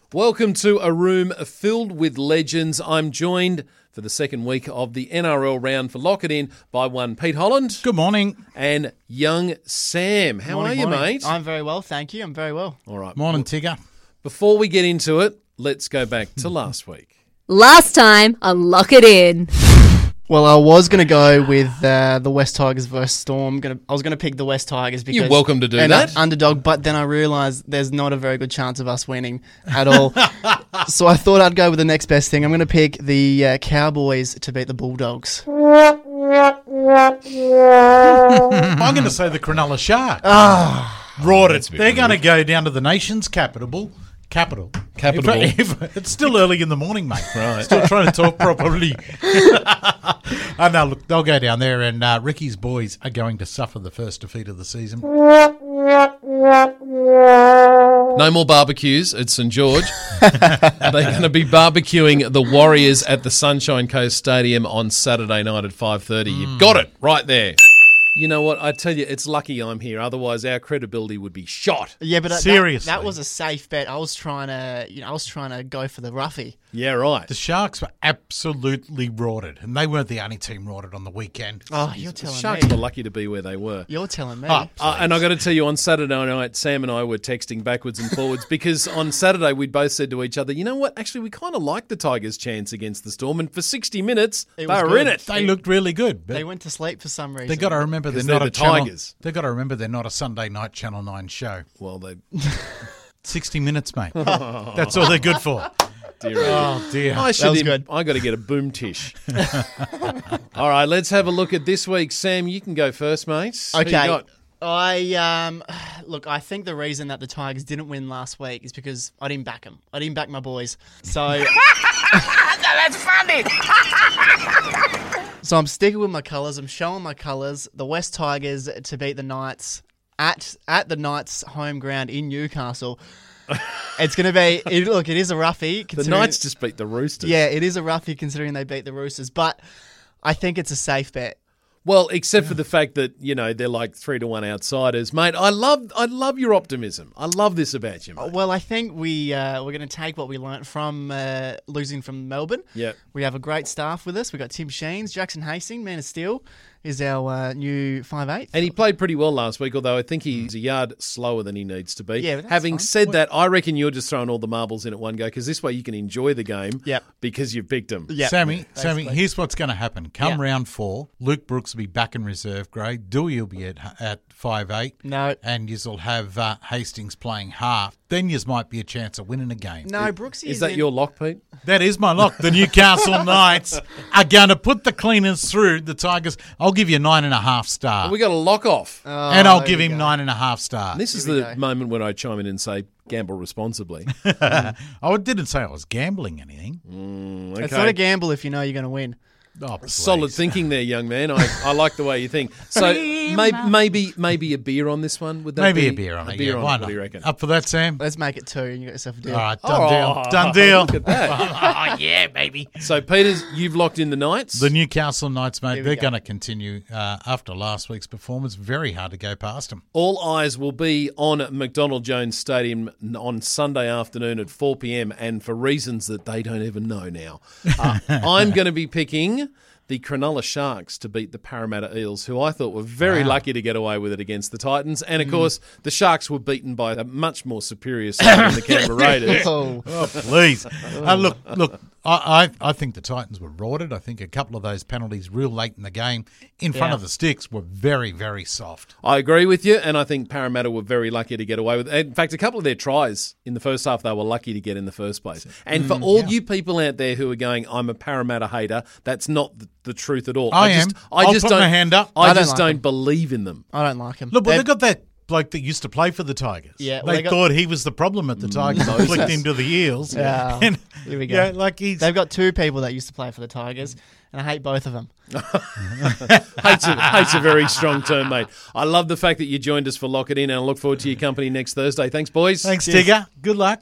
Welcome to a room filled with legends. I'm joined for the second week of the NRL round for Lock It In by one Pete Holland. Good morning. And young Sam. How are you, mate? I'm very well, thank you. I'm very well. All right. Morning, Tigger. Before we get into it, let's go back to last week. Last time on Lock It In. Well, I was going to go with the West Tigers versus Storm. I was going to pick the West Tigers because You're welcome to do and that. Underdog, but then I realised there's not a very good chance of us winning at all. So I thought I'd go with the next best thing. I'm going to pick the Cowboys to beat the Bulldogs. I'm going to say the Cronulla Sharks. Rorted. They're going to go down to the nation's capital. It's still early in the morning, mate. Right. Still trying to talk properly. No, look, they'll go down there and Ricky's boys are going to suffer the first defeat of the season. No more barbecues at St George. They're going to be barbecuing the Warriors at the Sunshine Coast Stadium on Saturday night at 5:30. You've got it right there. You know what? I tell you, it's lucky I'm here. Otherwise, our credibility would be shot. Yeah, but Seriously. that was a safe bet. I was trying to go for the roughie. Yeah, right. The Sharks were absolutely rorted, and they weren't the only team rorted on the weekend. Oh, you're The telling Sharks me. were lucky to be where they were. You're telling me. And I got to tell you, on Saturday night, Sam and I were texting backwards and forwards because on Saturday we both said to each other, you know what? Actually, we kind of like the Tigers' chance against the Storm, and for 60 minutes they was were good. in it. They looked really good. But They went to sleep for some reason. they got to remember they're 'Cause not they're a the channel. Tigers. They got to remember they're not a Sunday night Channel 9 show. Well, they 60 minutes, mate. That's all they're good for. dear. Oh dear. I That was good. I got to get a boom tish. All right, let's have a look at this week. Sam, you can go first, mate. Who you Okay. got? Look, I think the reason that the Tigers didn't win last week is because I didn't back them. I didn't back my boys. So That's funny. So I'm sticking with my colours. I'm showing my colours. The West Tigers to beat the Knights at the Knights' home ground in Newcastle. It's going to be... Look, it is a roughie. The considering- Knights just beat the Roosters. Yeah, it is a roughie considering they beat the Roosters. But I think it's a safe bet. Well, except for the fact that, you know, they're like 3-1 outsiders. Mate, I love your optimism. I love this about you, mate. Well, I think we're going to take what we learnt from losing from Melbourne. Yep. We have a great staff with us. We've got Tim Sheens, Jackson Hastings, Man of Steel, is our new 5'8". And he played pretty well last week, although I think he's a yard slower than he needs to be. Yeah, but that's Having fine. said that, I reckon you're just throwing all the marbles in at one go because this way you can enjoy the game Yep. because you've picked him. Yeah, Sammy, basically. here's what's going to happen. Come Yeah. round 4, Luke Brooks will be back in reserve grade. Dewey will be at 5'8". No. And you'll have Hastings playing half. Then you might be a chance of winning a game. No, Brooksy Is that your lock, Pete? That is my lock. The Newcastle Knights are going to put the cleaners through the Tigers. I'll give you 9.5 star. We got a lock off. And I'll there give we him go. 9.5 star. This is Here we the go. moment when I chime in and say, gamble responsibly. I didn't say I was gambling anything. Okay. It's not a gamble if you know you're going to win. Oh, please. Solid thinking there, young man. I like the way you think. So maybe a beer on this one. Would that Maybe be a beer on it. A beer Yeah, on why it. not? What do you reckon? Up for that, Sam? Let's make it 2 and you got yourself a deal. All right, done deal. Done deal. Look at that. Oh, yeah, baby. So, Peters, you've locked in the Knights. The Newcastle Knights, mate, Here we they're go. going to continue after last week's performance. Very hard to go past them. All eyes will be on McDonald Jones Stadium on Sunday afternoon at 4 p.m. and for reasons that they don't even know now. I'm going to be picking the Cronulla Sharks to beat the Parramatta Eels, who I thought were very lucky to get away with it against the Titans. And, of course, the Sharks were beaten by a much more superior side than the Canberra Raiders. Oh. Oh, please. Look, I think the Titans were rorted. I think a couple of those penalties real late in the game in front of the sticks were very, very soft. I agree with you, and I think Parramatta were very lucky to get away with it. In fact, a couple of their tries in the first half they were lucky to get in the first place. And for all you people out there who are going, I'm a Parramatta hater, that's not the truth at all. I am. I'll put my hand up. I I don't just like don't them. believe in them. I don't like him. Look, well, they got that bloke that used to play for the Tigers. Yeah, well, they they got- thought he was the problem at the Tigers. Moses. Flicked him to the Eels. Yeah. And, Here we go. Yeah, like he's... They've got 2 people that used to play for the Tigers, and I hate both of them. Hate's a very strong term, mate. I love the fact that you joined us for Lock It In, and I look forward to your company next Thursday. Thanks, boys. Thanks, Tigger. Good luck.